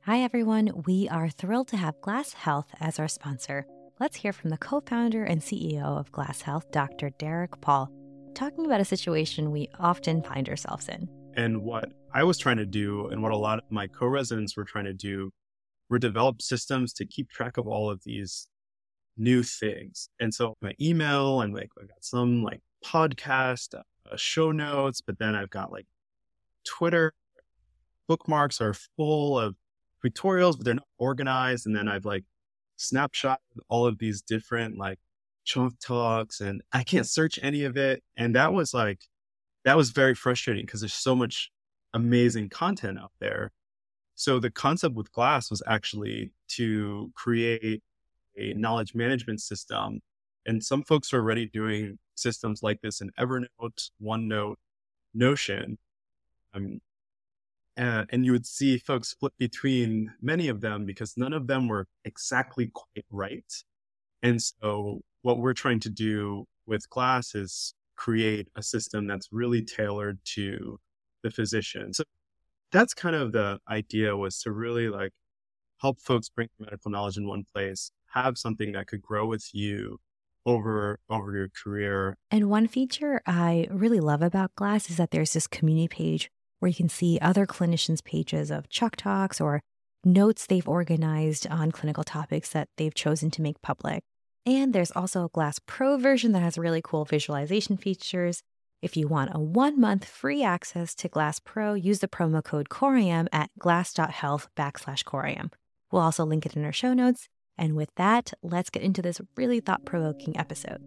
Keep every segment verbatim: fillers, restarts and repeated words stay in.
Hi, everyone. We are thrilled to have Glass Health as our sponsor. Let's hear from the co-founder and C E O of Glass Health, Doctor Derek Paul, talking about a situation we often find ourselves in. And what I was trying to do, and what a lot of my co-residents were trying to do, were develop systems to keep track of all of these new things. And so my email, and like I got some like podcast, uh, show notes, but then I've got like Twitter bookmarks are full of tutorials, but they're not organized. And then I've like snapshot all of these different like chunk talks, and I can't search any of it. And that was like, that was very frustrating because there's so much amazing content out there. So the concept with Glass was actually to create a knowledge management system. And some folks are already doing systems like this in Evernote, OneNote, Notion. Um, and, and you would see folks flip between many of them because none of them were exactly quite right. And so what we're trying to do with Glass is create a system that's really tailored to the physician. So that's kind of the idea, was to really like help folks bring medical knowledge in one place, have something that could grow with you over over your career. And one feature I really love about Glass is that there's this community page where you can see other clinicians' pages of Chuck Talks or notes they've organized on clinical topics that they've chosen to make public. And there's also a Glass Pro version that has really cool visualization features. If you want a one-month free access to Glass Pro, use the promo code CORIAM at glass.health backslash CORIAM. We'll also link it in our show notes. And with that, let's get into this really thought-provoking episode.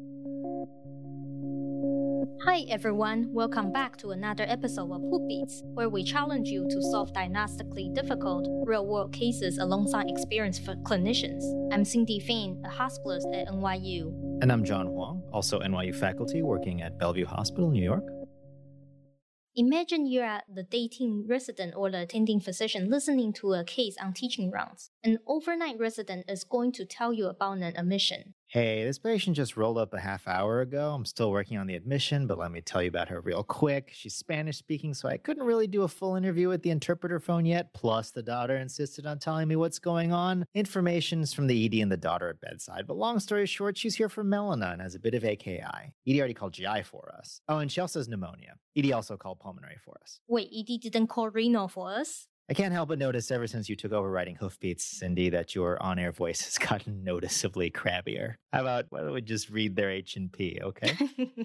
Hi everyone, welcome back to another episode of Hootbeats, where we challenge you to solve diagnostically difficult, real-world cases alongside experienced clinicians. I'm Cindy Fain, a hospitalist at N Y U. And I'm John Huang, also N Y U faculty working at Bellevue Hospital, New York. Imagine you're the dating resident or the attending physician listening to a case on teaching rounds. An overnight resident is going to tell you about an admission. Hey, this patient just rolled up a half hour ago. I'm still working on the admission, but let me tell you about her real quick. She's Spanish speaking, so I couldn't really do a full interview with the interpreter phone yet. Plus, the daughter insisted on telling me what's going on. Information's from the E D and the daughter at bedside. But long story short, she's here for Melena and has a bit of A K I. E D already called G I for us. Oh, and she also has pneumonia. E D also called pulmonary for us. Wait, E D didn't call renal for us? I can't help but notice ever since you took over writing Hoofbeats, Cindy, that your on-air voice has gotten noticeably crabbier. How about, why don't we just read their H and P, okay?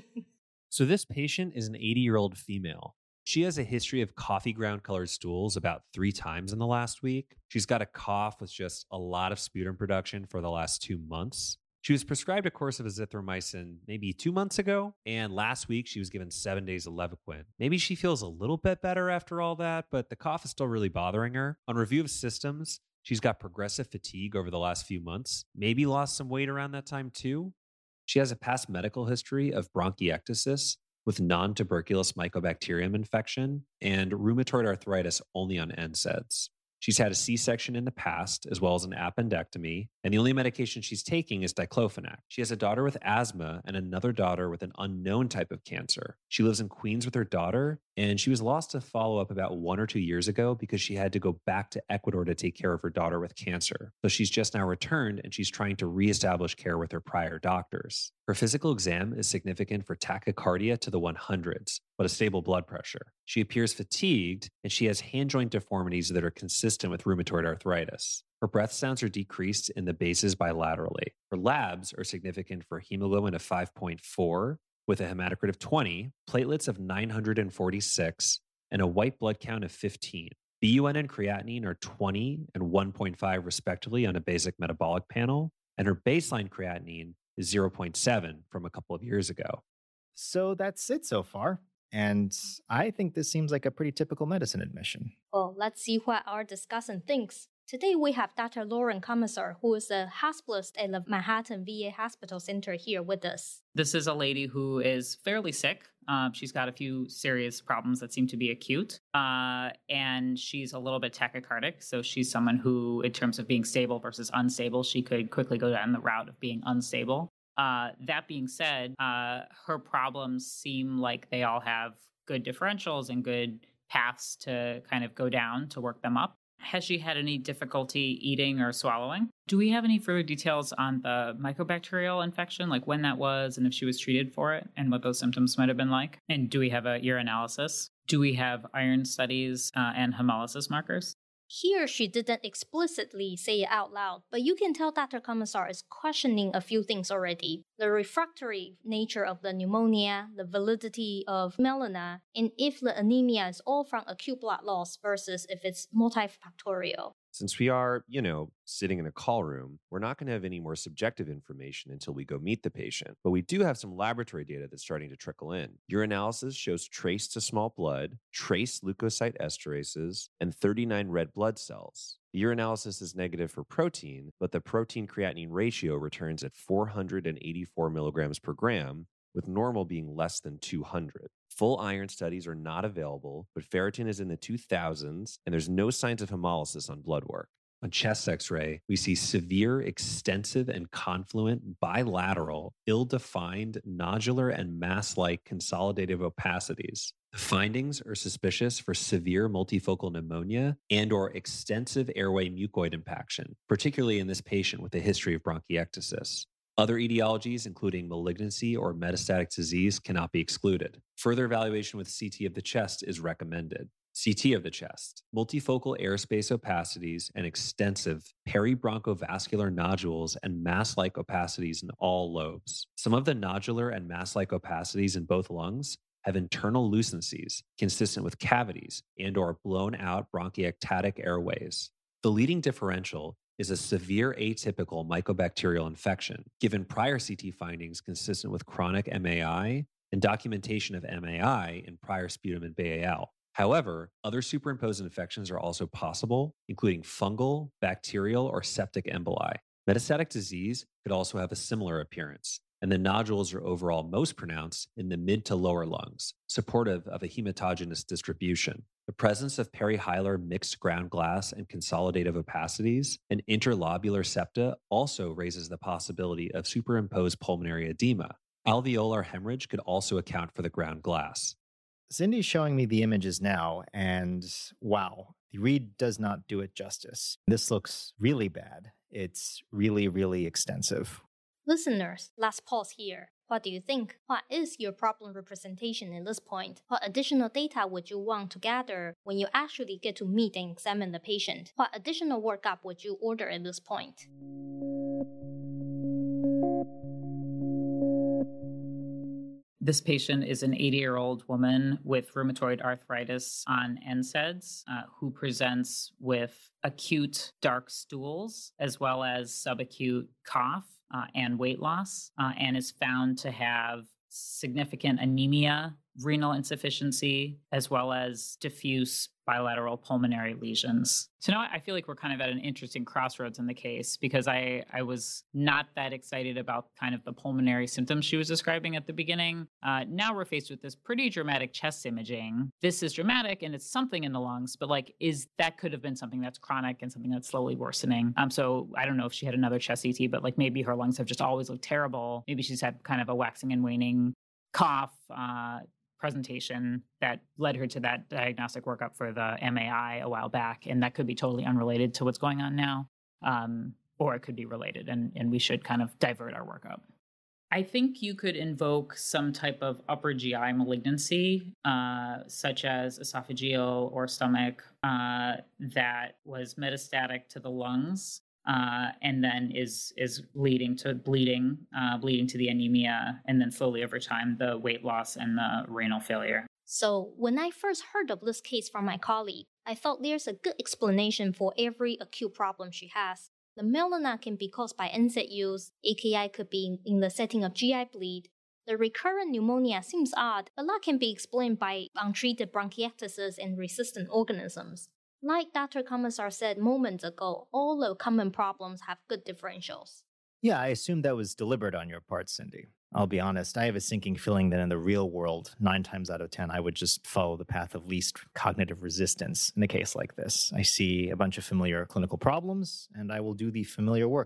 So this patient is an eighty-year-old female. She has a history of coffee ground colored stools about three times in the last week. She's got a cough with just a lot of sputum production for the last two months. She was prescribed a course of azithromycin maybe two months ago, and last week she was given seven days of Levaquin. Maybe she feels a little bit better after all that, but the cough is still really bothering her. On review of systems, she's got progressive fatigue over the last few months, maybe lost some weight around that time too. She has a past medical history of bronchiectasis with non-tuberculous mycobacterium infection and rheumatoid arthritis only on N SAIDs. She's had a C-section in the past, as well as an appendectomy, and the only medication she's taking is diclofenac. She has a daughter with asthma and another daughter with an unknown type of cancer. She lives in Queens with her daughter, and she was lost to follow-up about one or two years ago because she had to go back to Ecuador to take care of her daughter with cancer. So she's just now returned, and she's trying to reestablish care with her prior doctors. Her physical exam is significant for tachycardia to the one hundreds, but a stable blood pressure. She appears fatigued, and she has hand joint deformities that are consistent with rheumatoid arthritis. Her breath sounds are decreased in the bases bilaterally. Her labs are significant for hemoglobin of five point four, with a hematocrit of twenty, platelets of nine hundred forty-six, and a white blood count of fifteen. B U N and creatinine are twenty and one point five respectively on a basic metabolic panel, and her baseline creatinine is zero point seven from a couple of years ago. So that's it so far. And I think this seems like a pretty typical medicine admission. Well, let's see what our discussant thinks. Today we have Doctor Lauren Commissar, who is a hospitalist at the Manhattan V A Hospital Center here with us. This is a lady who is fairly sick. Uh, she's got a few serious problems that seem to be acute. Uh, and she's a little bit tachycardic. So she's someone who, in terms of being stable versus unstable, she could quickly go down the route of being unstable. Uh, that being said, uh, her problems seem like they all have good differentials and good paths to kind of go down to work them up. Has she had any difficulty eating or swallowing? Do we have any further details on the mycobacterial infection, like when that was and if she was treated for it and what those symptoms might have been like? And do we have a urinalysis? Do we have iron studies uh, and hemolysis markers? Here, she didn't explicitly say it out loud, but you can tell Doctor Commissar is questioning a few things already. The refractory nature of the pneumonia, the validity of melena, and if the anemia is all from acute blood loss versus if it's multifactorial. Since we are, you know, sitting in a call room, we're not going to have any more subjective information until we go meet the patient. But we do have some laboratory data that's starting to trickle in. Urinalysis shows trace to small blood, trace leukocyte esterases, and thirty-nine red blood cells. The urinalysis is negative for protein, but the protein creatinine ratio returns at four hundred eighty-four milligrams per gram, with normal being less than two hundred. Full iron studies are not available, but ferritin is in the two thousands, and there's no signs of hemolysis on blood work. On chest x-ray, we see severe, extensive, and confluent, bilateral, ill-defined, nodular, and mass-like consolidative opacities. The findings are suspicious for severe multifocal pneumonia and or extensive airway mucoid impaction, particularly in this patient with a history of bronchiectasis. Other etiologies, including malignancy or metastatic disease, cannot be excluded. Further evaluation with C T of the chest is recommended. C T of the chest, multifocal airspace opacities, and extensive peribronchovascular nodules and mass-like opacities in all lobes. Some of the nodular and mass-like opacities in both lungs have internal lucencies consistent with cavities and or blown-out bronchiectatic airways. The leading differential is a severe atypical mycobacterial infection, given prior C T findings consistent with chronic M A I and documentation of M A I in prior sputum and B A L. However, other superimposed infections are also possible, including fungal, bacterial, or septic emboli. Metastatic disease could also have a similar appearance, and the nodules are overall most pronounced in the mid to lower lungs, supportive of a hematogenous distribution. The presence of perihilar mixed ground glass and consolidative opacities and interlobular septa also raises the possibility of superimposed pulmonary edema. Alveolar hemorrhage could also account for the ground glass. Cindy's showing me the images now, and wow, the read does not do it justice. This looks really bad. It's really, really extensive. Listeners, let's pause here. What do you think? What is your problem representation at this point? What additional data would you want to gather when you actually get to meet and examine the patient? What additional workup would you order at this point? This patient is an eighty-year-old woman with rheumatoid arthritis on N SAIDs uh, who presents with acute dark stools as well as subacute cough uh, and weight loss uh, and is found to have significant anemia, renal insufficiency, as well as diffuse bilateral pulmonary lesions. So now I feel like we're kind of at an interesting crossroads in the case because I, I was not that excited about kind of the pulmonary symptoms she was describing at the beginning. Uh, now we're faced with this pretty dramatic chest imaging. This is dramatic and it's something in the lungs, but like, is that could have been something that's chronic and something that's slowly worsening. Um, so I don't know if she had another chest C T, but like maybe her lungs have just always looked terrible. Maybe she's had kind of a waxing and waning cough, uh, presentation that led her to that diagnostic workup for the M A I a while back. And that could be totally unrelated to what's going on now. Um, or it could be related and, and we should kind of divert our workup. I think you could invoke some type of upper G I malignancy, uh, such as esophageal or stomach, uh, that was metastatic to the lungs. Uh, and then is is leading to bleeding, uh, bleeding to the anemia, and then slowly over time, the weight loss and the renal failure. So when I first heard of this case from my colleague, I thought there's a good explanation for every acute problem she has. The melena can be caused by N SAID use, A K I could be in the setting of G I bleed. The recurrent pneumonia seems odd, but that can be explained by untreated bronchiectasis and resistant organisms. Like Doctor Commissar said moments ago, all the common problems have good differentials. Yeah, I assume that was deliberate on your part, Cindy. I'll be honest, I have a sinking feeling that in the real world, nine times out of ten, I would just follow the path of least cognitive resistance in a case like this. I see a bunch of familiar clinical problems, and I will do the familiar workup.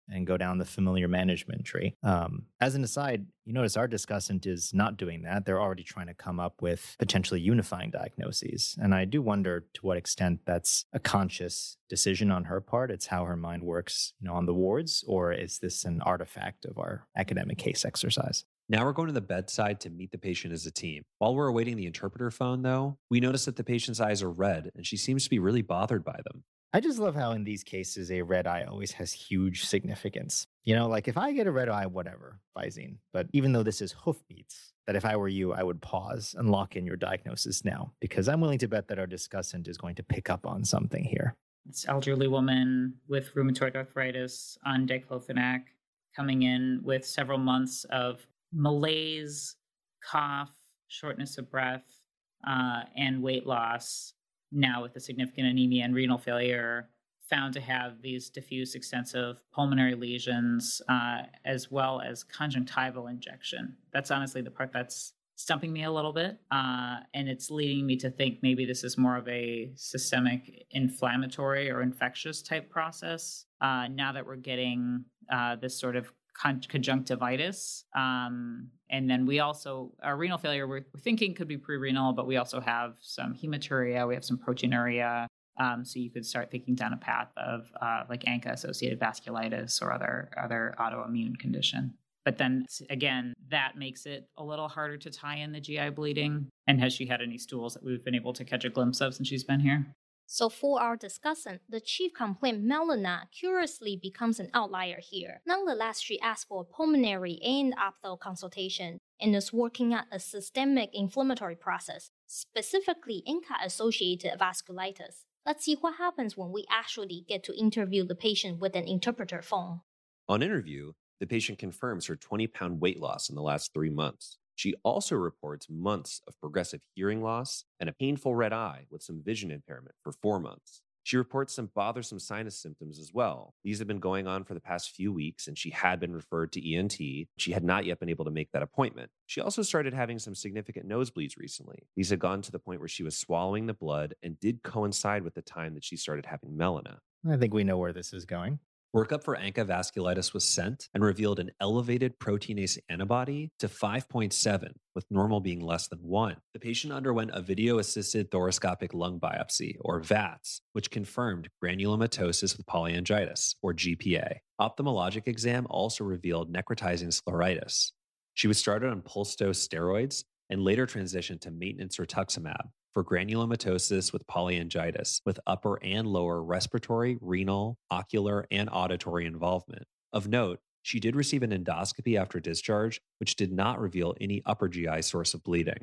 and go down the familiar management tree. Um, as an aside, you notice our discussant is not doing that. They're already trying to come up with potentially unifying diagnoses. And I do wonder to what extent that's a conscious decision on her part. It's how her mind works, you know, on the wards, or is this an artifact of our academic case exercise? Now we're going to the bedside to meet the patient as a team. While we're awaiting the interpreter phone, though, we notice that the patient's eyes are red and she seems to be really bothered by them. I just love how in these cases, a red eye always has huge significance. You know, like if I get a red eye, whatever, Visine. But even though this is hoofbeats, that if I were you, I would pause and lock in your diagnosis now, because I'm willing to bet that our discussant is going to pick up on something here. This elderly woman with rheumatoid arthritis on diclofenac coming in with several months of malaise, cough, shortness of breath, uh, and weight loss. Now with a significant anemia and renal failure, found to have these diffuse extensive pulmonary lesions, uh, as well as conjunctival injection. That's honestly the part that's stumping me a little bit. Uh, and it's leading me to think maybe this is more of a systemic inflammatory or infectious type process. Uh, now that we're getting uh, this sort of con- conjunctivitis. Um, and then we also, our renal failure, we're, we're thinking could be pre-renal, but we also have some hematuria, we have some proteinuria. Um, so you could start thinking down a path of uh, like A N C A-associated vasculitis or other other autoimmune condition. But then again, that makes it a little harder to tie in the G I bleeding. And has she had any stools that we've been able to catch a glimpse of since she's been here? So for our discussant, the chief complaint, Melina, curiously becomes an outlier here. Nonetheless, she asked for a pulmonary and ophtho consultation and is working on a systemic inflammatory process, specifically A N C A-associated vasculitis. Let's see what happens when we actually get to interview the patient with an interpreter phone. On interview, the patient confirms her twenty-pound weight loss in the last three months. She also reports months of progressive hearing loss and a painful red eye with some vision impairment for four months. She reports some bothersome sinus symptoms as well. These have been going on for the past few weeks, and she had been referred to E N T. She had not yet been able to make that appointment. She also started having some significant nosebleeds recently. These had gone to the point where she was swallowing the blood and did coincide with the time that she started having melena. I think we know where this is going. Workup for A N C A vasculitis was sent and revealed an elevated proteinase antibody to five point seven, with normal being less than one. The patient underwent a video-assisted thoracoscopic lung biopsy, or V A T S, which confirmed granulomatosis with polyangiitis, or G P A. Ophthalmologic exam also revealed necrotizing scleritis. She was started on pulse dose steroids and later transitioned to maintenance rituximab for granulomatosis with polyangiitis, with upper and lower respiratory, renal, ocular, and auditory involvement. Of note, she did receive an endoscopy after discharge, which did not reveal any upper G I source of bleeding.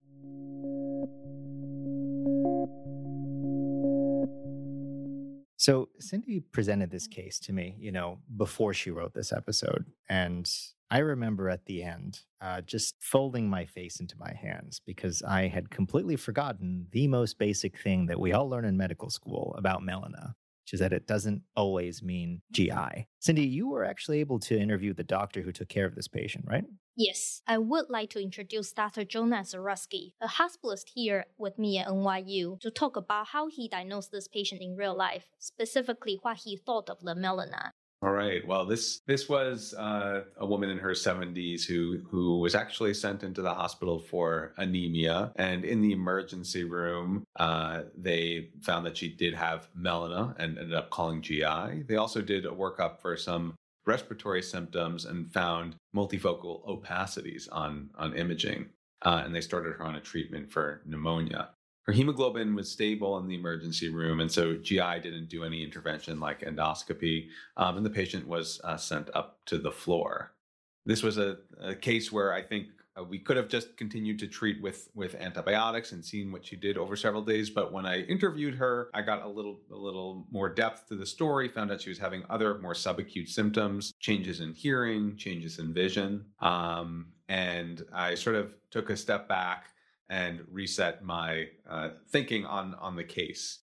So Cindy presented this case to me, you know, before she wrote this episode. And I remember at the end uh, just folding my face into my hands because I had completely forgotten the most basic thing that we all learn in medical school about melena, which is that it doesn't always mean G I. Cindy, you were actually able to interview the doctor who took care of this patient, right? Yes, I would like to introduce Doctor Jonas Zarusky, a hospitalist here with me at N Y U, to talk about how he diagnosed this patient in real life, specifically what he thought of the melena. All right. Well, this this was uh, a woman in her seventies who who was actually sent into the hospital for anemia, and in the emergency room, uh, they found that she did have melena and ended up calling G I. They also did a workup for some respiratory symptoms and found multifocal opacities on on imaging, uh, and they started her on a treatment for pneumonia. Her hemoglobin was stable in the emergency room, and so G I didn't do any intervention like endoscopy, um, and the patient was uh, sent up to the floor. This was a, a case where I think uh, we could have just continued to treat with, with antibiotics and seen what she did over several days, but when I interviewed her, I got a little, a little more depth to the story, found out she was having other more subacute symptoms, changes in hearing, changes in vision, um, and I sort of took a step back and reset my uh, thinking on, on the case.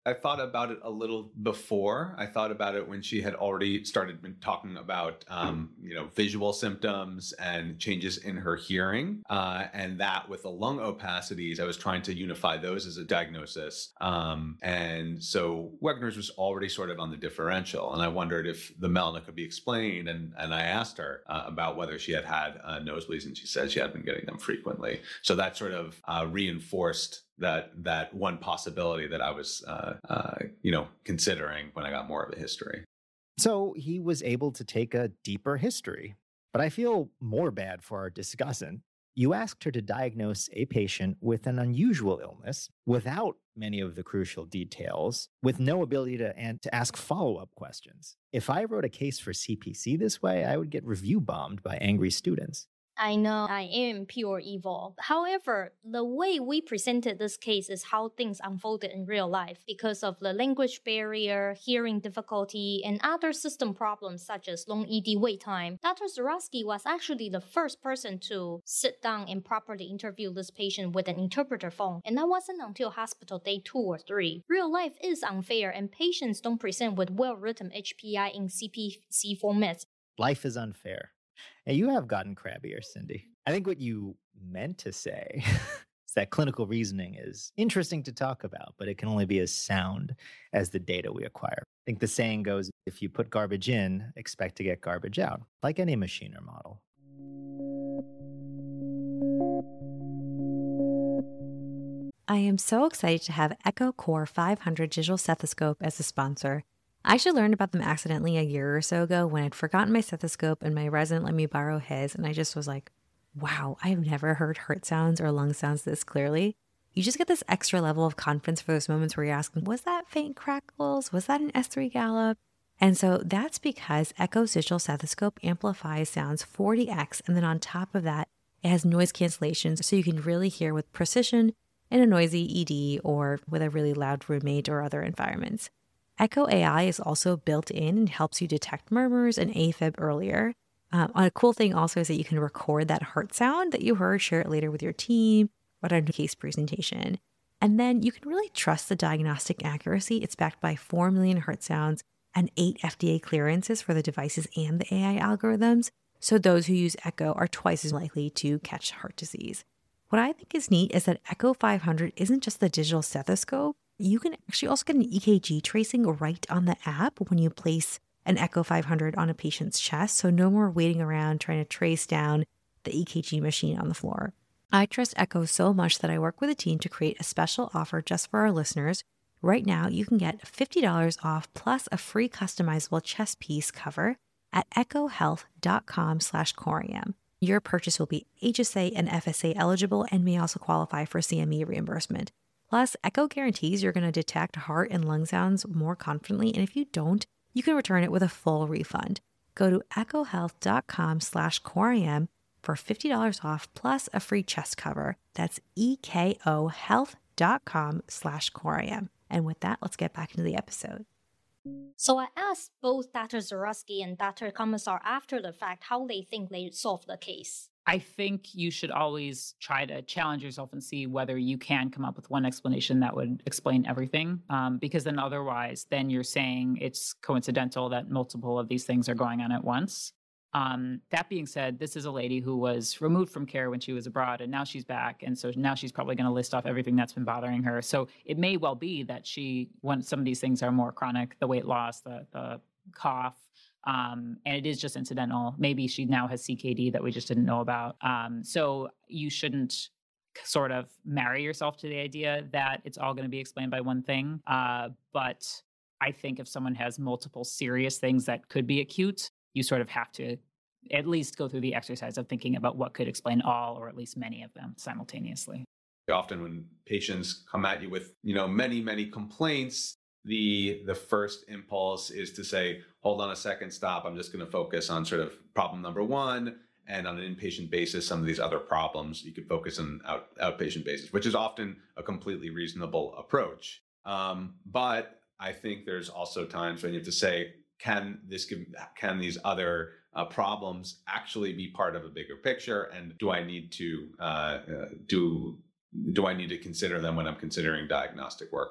I thought about it a little before. I thought about it when she had already started been talking about, um, you know, visual symptoms and changes in her hearing. Uh, and that with the lung opacities, I was trying to unify those as a diagnosis. Um, and so Wegner's was already sort of on the differential. And I wondered if the melena could be explained. And, and I asked her uh, about whether she had had uh, nosebleeds, and she said she had been getting them frequently. So that sort of uh, reinforced that that one possibility that I was, uh, uh, you know, considering when I got more of a history. So he was able to take a deeper history. But I feel more bad for our discussant. You asked her to diagnose a patient with an unusual illness without many of the crucial details, with no ability to, and to ask follow-up questions. If I wrote a case for C P C this way, I would get review bombed by angry students. I know I am pure evil. However, the way we presented this case is how things unfolded in real life. Because of the language barrier, hearing difficulty, and other system problems such as long E D wait time, Doctor Zarowski was actually the first person to sit down and properly interview this patient with an interpreter phone. And that wasn't until hospital day two or three. Real life is unfair, and patients don't present with well-written H P I in C P C formats. Life is unfair. And you have gotten crabbier, Cindy. I think what you meant to say is that clinical reasoning is interesting to talk about, but it can only be as sound as the data we acquire. I think the saying goes, if you put garbage in, expect to get garbage out, like any machine or model. I am so excited to have Echo Core five hundred digital stethoscope as a sponsor. I actually learned about them accidentally a year or so ago when I'd forgotten my stethoscope and my resident let me borrow his, and I just was like, wow, I have never heard heart sounds or lung sounds this clearly. You just get this extra level of confidence for those moments where you're asking, was that faint crackles? Was that an S three gallop? And so that's because Echo's digital stethoscope amplifies sounds forty x, and then on top of that, it has noise cancellation so you can really hear with precision in a noisy E D or with a really loud roommate or other environments. Echo A I is also built in and helps you detect murmurs and AFib earlier. Um, a cool thing also is that you can record that heart sound that you heard, share it later with your team, or on a case presentation. And then you can really trust the diagnostic accuracy. It's backed by four million heart sounds and eight F D A clearances for the devices and the A I algorithms. So those who use Echo are twice as likely to catch heart disease. What I think is neat is that Echo five hundred isn't just the digital stethoscope. You can actually also get an E K G tracing right on the app when you place an Echo five hundred on a patient's chest, so no more waiting around trying to trace down the E K G machine on the floor. I trust Echo so much that I work with a team to create a special offer just for our listeners. Right now, you can get fifty dollars off plus a free customizable chest piece cover at echohealth.com slash corium. Your purchase will be H S A and F S A eligible and may also qualify for C M E reimbursement. Plus, Echo guarantees you're going to detect heart and lung sounds more confidently, and if you don't, you can return it with a full refund. Go to echohealth.com slash corium for fifty dollars off plus a free chest cover. That's ekohealth.com slash corium. And with that, let's get back into the episode. So I asked both Doctor Zarowski and Doctor Commissar after the fact how they think they solved the case. I think you should always try to challenge yourself and see whether you can come up with one explanation that would explain everything. Um, because then otherwise, then you're saying it's coincidental that multiple of these things are going on at once. Um, that being said, this is a lady who was removed from care when she was abroad, and now she's back. And so now she's probably going to list off everything that's been bothering her. So it may well be that she, when some of these things are more chronic, the weight loss, the, the cough, Um, and it is just incidental. Maybe she now has C K D that we just didn't know about. Um, so you shouldn't sort of marry yourself to the idea that it's all going to be explained by one thing. Uh, but I think if someone has multiple serious things that could be acute, you sort of have to at least go through the exercise of thinking about what could explain all or at least many of them simultaneously. Often when patients come at you with, you know, many, many complaints, the the first impulse is to say, hold on a second, stop. I'm just going to focus on sort of problem number one. And on an inpatient basis, some of these other problems, you could focus on out, outpatient basis, which is often a completely reasonable approach. Um, but I think there's also times when you have to say, can this give, can these other uh, problems actually be part of a bigger picture? And do I need to uh, uh, do do I need to consider them when I'm considering diagnostic workup?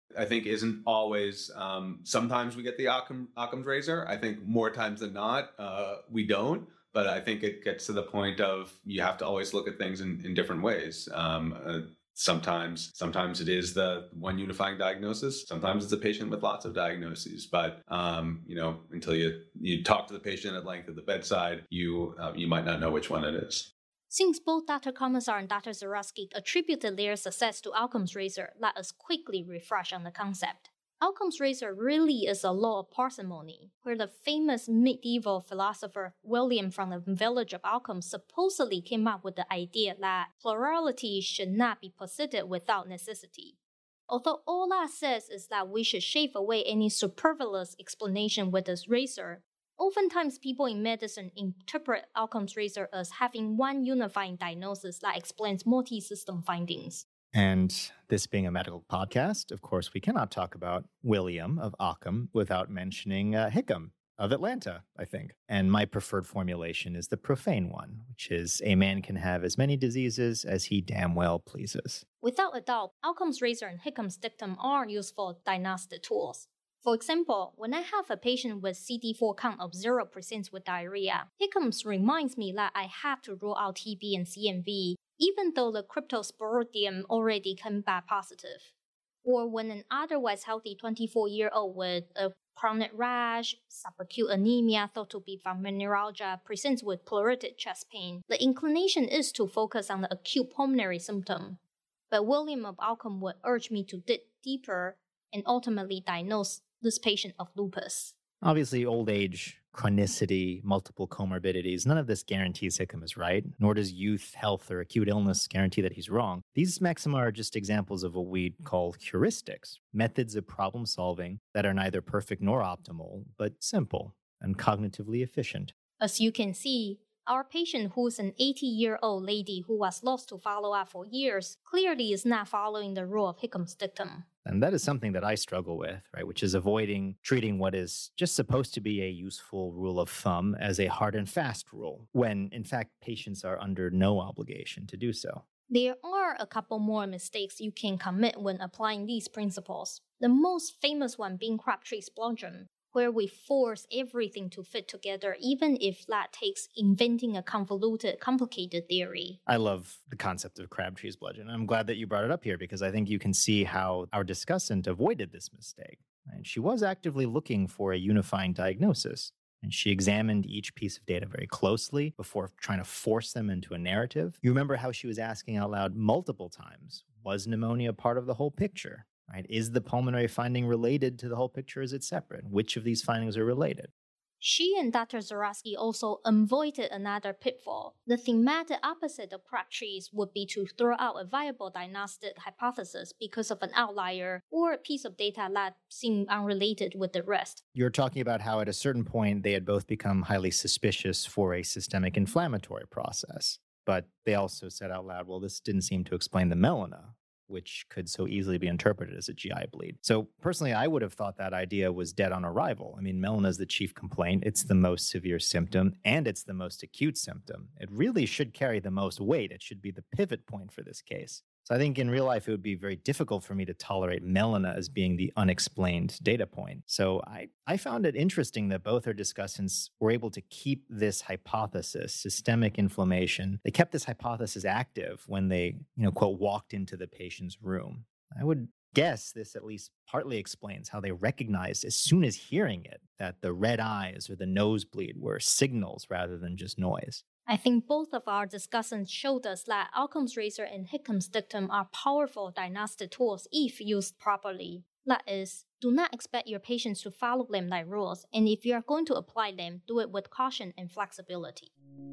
I think isn't always, um, sometimes we get the Occam, Occam's razor. I think more times than not, uh, we don't. But I think it gets to the point of you have to always look at things in, in different ways. Um, uh, sometimes, sometimes it is the one unifying diagnosis. Sometimes it's a patient with lots of diagnoses. But um, you know, until you you talk to the patient at length at the bedside, you uh, you might not know which one it is. Since both Doctor Komisar and Doctor Zurofsky attributed their success to Occam's razor, let us quickly refresh on the concept. Occam's razor really is a law of parsimony, where the famous medieval philosopher William from the village of Occam supposedly came up with the idea that plurality should not be posited without necessity. Although all that says is that we should shave away any superfluous explanation with this razor, oftentimes people in medicine interpret Occam's razor as having one unifying diagnosis that explains multi-system findings. And this being a medical podcast, of course, we cannot talk about William of Occam without mentioning uh, Hickam of Atlanta, I think. And my preferred formulation is the profane one, which is a man can have as many diseases as he damn well pleases. Without a doubt, Occam's razor and Hickham's dictum are useful diagnostic tools. For example, when I have a patient with C D four count of zero percent with diarrhea, Hickham's reminds me that I have to rule out T B and C M V, even though the cryptosporidium already came back positive. Or when an otherwise healthy twenty-four-year-old with a chronic rash, subacute anemia thought to be from fibromyalgia presents with pleuritic chest pain, the inclination is to focus on the acute pulmonary symptom. But William of Occam would urge me to dig deeper and ultimately diagnose this patient of lupus. Obviously, old age, chronicity, multiple comorbidities, none of this guarantees Hickam is right, nor does youth, health, or acute illness guarantee that he's wrong. These maxima are just examples of what we call heuristics, methods of problem solving that are neither perfect nor optimal, but simple and cognitively efficient. As you can see, our patient, who's an eighty-year-old lady who was lost to follow-up for years, clearly is not following the rule of Hickham's dictum. And that is something that I struggle with, right? Which is avoiding treating what is just supposed to be a useful rule of thumb as a hard and fast rule, when in fact patients are under no obligation to do so. There are a couple more mistakes you can commit when applying these principles. The most famous one being Crabtree's bludgeon, where we force everything to fit together, even if that takes inventing a convoluted, complicated theory. I love the concept of Crabtree's bludgeon. I'm glad that you brought it up here because I think you can see how our discussant avoided this mistake. And she was actively looking for a unifying diagnosis. And she examined each piece of data very closely before trying to force them into a narrative. You remember how she was asking out loud multiple times, was pneumonia part of the whole picture? Right? Is the pulmonary finding related to the whole picture? Is it separate? Which of these findings are related? She and Doctor Zurofsky also avoided another pitfall. The thematic opposite of Crabtree's would be to throw out a viable diagnostic hypothesis because of an outlier or a piece of data that seemed unrelated with the rest. You're talking about how at a certain point they had both become highly suspicious for a systemic inflammatory process. But they also said out loud, well, this didn't seem to explain the melena, which could so easily be interpreted as a G I bleed. So personally, I would have thought that idea was dead on arrival. I mean, melena is the chief complaint. It's the most severe symptom, and it's the most acute symptom. It really should carry the most weight. It should be the pivot point for this case. So I think in real life, it would be very difficult for me to tolerate melena as being the unexplained data point. So I, I found it interesting that both our discussants were able to keep this hypothesis, systemic inflammation. They kept this hypothesis active when they, you know, quote, walked into the patient's room. I would guess this at least partly explains how they recognized as soon as hearing it that the red eyes or the nosebleed were signals rather than just noise. I think both of our discussions showed us that Occam's razor and Hickham's dictum are powerful diagnostic tools if used properly. That is, do not expect your patients to follow them like rules, and if you are going to apply them, do it with caution and flexibility.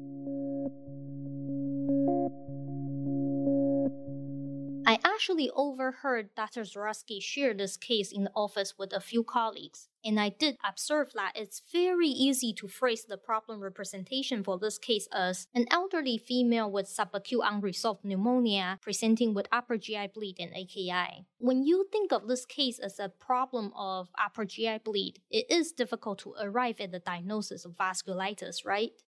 I actually overheard Doctor Zurofsky share this case in the office with a few colleagues, and I did observe that it's very easy to phrase the problem representation for this case as an elderly female with subacute unresolved pneumonia presenting with upper G I bleed and A K I. When you think of this case as a problem of upper G I bleed, it is difficult to arrive at the diagnosis of vasculitis, right?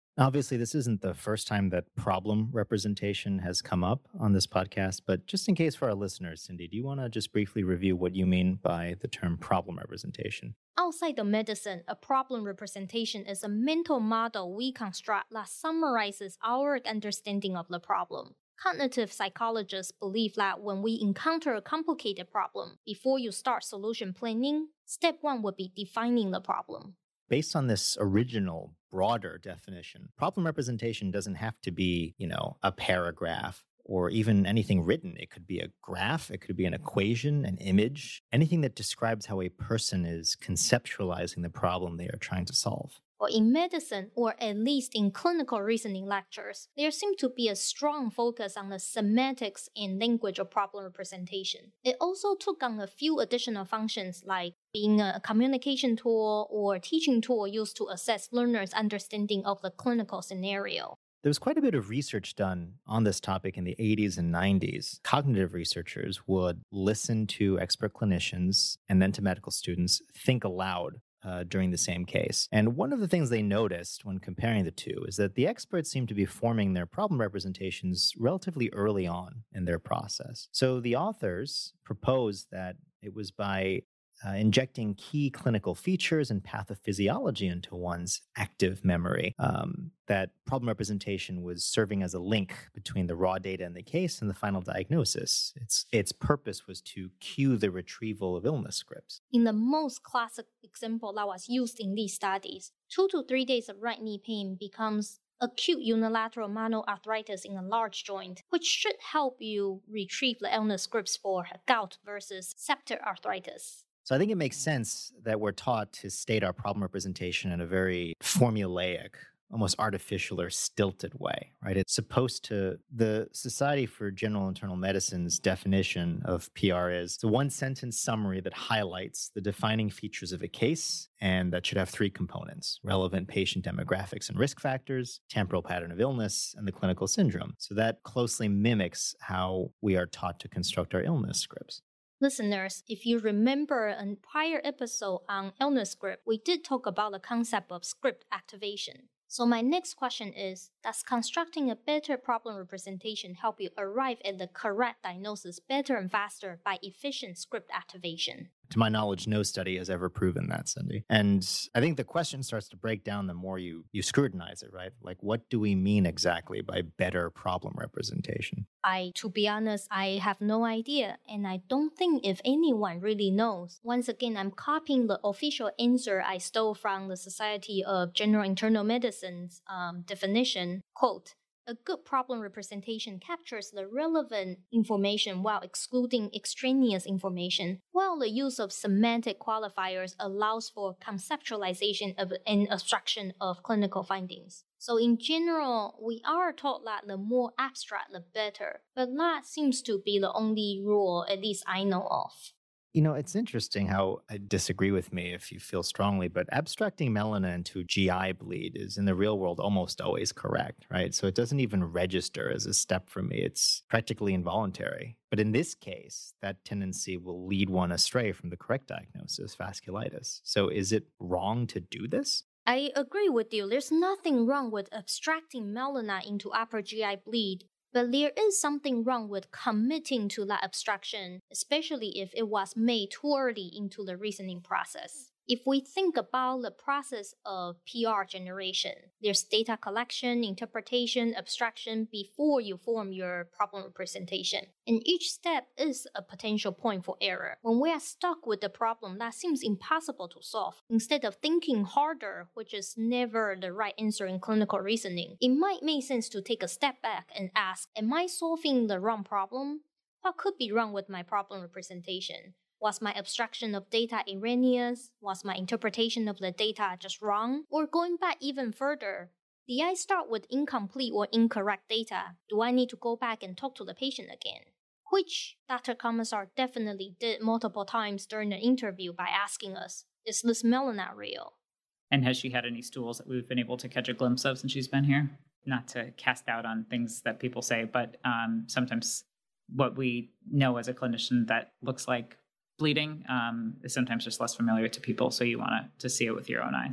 Obviously, this isn't the first time that problem representation has come up on this podcast, but just in case for our listeners, Cindy, do you want to just briefly review what you mean by the term problem representation? Outside of medicine, a problem representation is a mental model we construct that summarizes our understanding of the problem. Cognitive psychologists believe that when we encounter a complicated problem, before you start solution planning, step one would be defining the problem. Based on this original, broader definition, problem representation doesn't have to be, you know, a paragraph or even anything written. It could be a graph, it could be an equation, an image, anything that describes how a person is conceptualizing the problem they are trying to solve. Or in medicine, or at least in clinical reasoning lectures, there seems to be a strong focus on the semantics and language of problem representation. It also took on a few additional functions like being a communication tool or teaching tool used to assess learners' understanding of the clinical scenario. There was quite a bit of research done on this topic in the eighties and nineties. Cognitive researchers would listen to expert clinicians and then to medical students think aloud Uh, during the same case. And one of the things they noticed when comparing the two is that the experts seem to be forming their problem representations relatively early on in their process. So the authors proposed that it was by uh, injecting key clinical features and pathophysiology into one's active memory um, that problem representation was serving as a link between the raw data in the case and the final diagnosis. Its, its purpose was to cue the retrieval of illness scripts. In the most classic example that was used in these studies, two to three days of right knee pain becomes acute unilateral monoarthritis in a large joint, which should help you retrieve the illness scripts for gout versus septic arthritis. So I think it makes sense that we're taught to state our problem representation in a very formulaic, almost artificial or stilted way, right? It's supposed to, the Society for General Internal Medicine's definition of P R is a one-sentence summary that highlights the defining features of a case, and that should have three components: relevant patient demographics and risk factors, temporal pattern of illness, and the clinical syndrome. So that closely mimics how we are taught to construct our illness scripts. Listeners, if you remember a prior episode on illness script, we did talk about the concept of script activation. So my next question is, does constructing a better problem representation help you arrive at the correct diagnosis better and faster by efficient script activation? To my knowledge, no study has ever proven that, Cindy. And I think the question starts to break down the more you, you scrutinize it, right? Like, what do we mean exactly by better problem representation? I, to be honest, I have no idea, and I don't think if anyone really knows. Once again, I'm copying the official answer I stole from the Society of General Internal Medicine's um, definition. Quote, "A good problem representation captures the relevant information while excluding extraneous information, while the use of semantic qualifiers allows for conceptualization of and abstraction of clinical findings." So in general, we are taught that the more abstract, the better, but that seems to be the only rule, at least I know of. You know, it's interesting how, I disagree with me if you feel strongly, but abstracting melena into G I bleed is in the real world almost always correct, right? So it doesn't even register as a step for me. It's practically involuntary. But in this case, that tendency will lead one astray from the correct diagnosis, vasculitis. So is it wrong to do this? I agree with you. There's nothing wrong with abstracting melena into upper G I bleed. But there is something wrong with committing to that abstraction, especially if it was made too early into the reasoning process. If we think about the process of P R generation, there's data collection, interpretation, abstraction before you form your problem representation. And each step is a potential point for error. When we are stuck with the problem that seems impossible to solve, instead of thinking harder, which is never the right answer in clinical reasoning, it might make sense to take a step back and ask, am I solving the wrong problem? What could be wrong with my problem representation? Was my abstraction of data erroneous? Was my interpretation of the data just wrong? Or going back even further, did I start with incomplete or incorrect data? Do I need to go back and talk to the patient again? Which Doctor Commissar definitely did multiple times during the interview by asking us, is this melena real? And has she had any stools that we've been able to catch a glimpse of since she's been here? Not to cast doubt on things that people say, but um, sometimes what we know as a clinician that looks like bleeding um, is sometimes just less familiar to people, so you want to see it with your own eyes.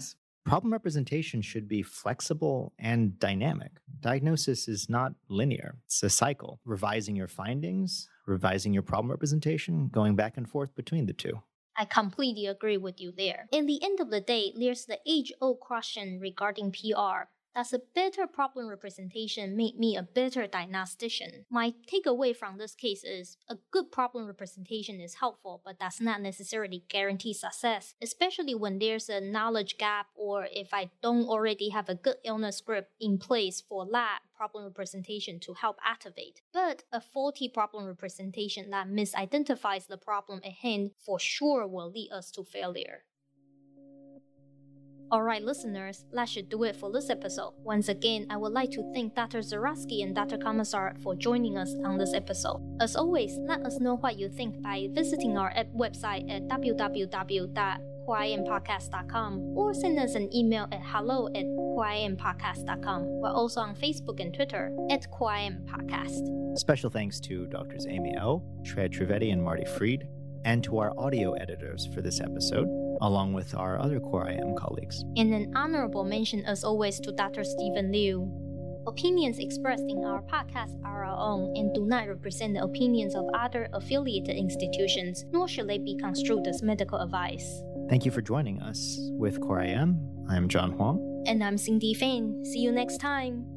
Problem representation should be flexible and dynamic. Diagnosis is not linear. It's a cycle. Revising your findings, revising your problem representation, going back and forth between the two. I completely agree with you there. In the end of the day, there's the age-old question regarding P R. Does a better problem representation make me a better diagnostician? My takeaway from this case is a good problem representation is helpful, but does not necessarily guarantee success, especially when there's a knowledge gap or if I don't already have a good illness script in place for lab problem representation to help activate. But a faulty problem representation that misidentifies the problem at hand for sure will lead us to failure. Alright listeners, that should do it for this episode. Once again, I would like to thank Doctor Zarowski and Doctor Komisar for joining us on this episode. As always, let us know what you think by visiting our website at w w w dot quim podcast dot com or send us an email at hello at quim podcast dot com. We're also on Facebook and Twitter at quim podcast. Special thanks to Doctors Amy O, Shreya Trivedi, and Marty Freed, and to our audio editors for this episode, along with our other Core I M colleagues. And an honorable mention, as always, to Doctor Stephen Liu. Opinions expressed in our podcast are our own and do not represent the opinions of other affiliated institutions, nor should they be construed as medical advice. Thank you for joining us with Core I M. I'm John Huang. And I'm Cindy Fain. See you next time.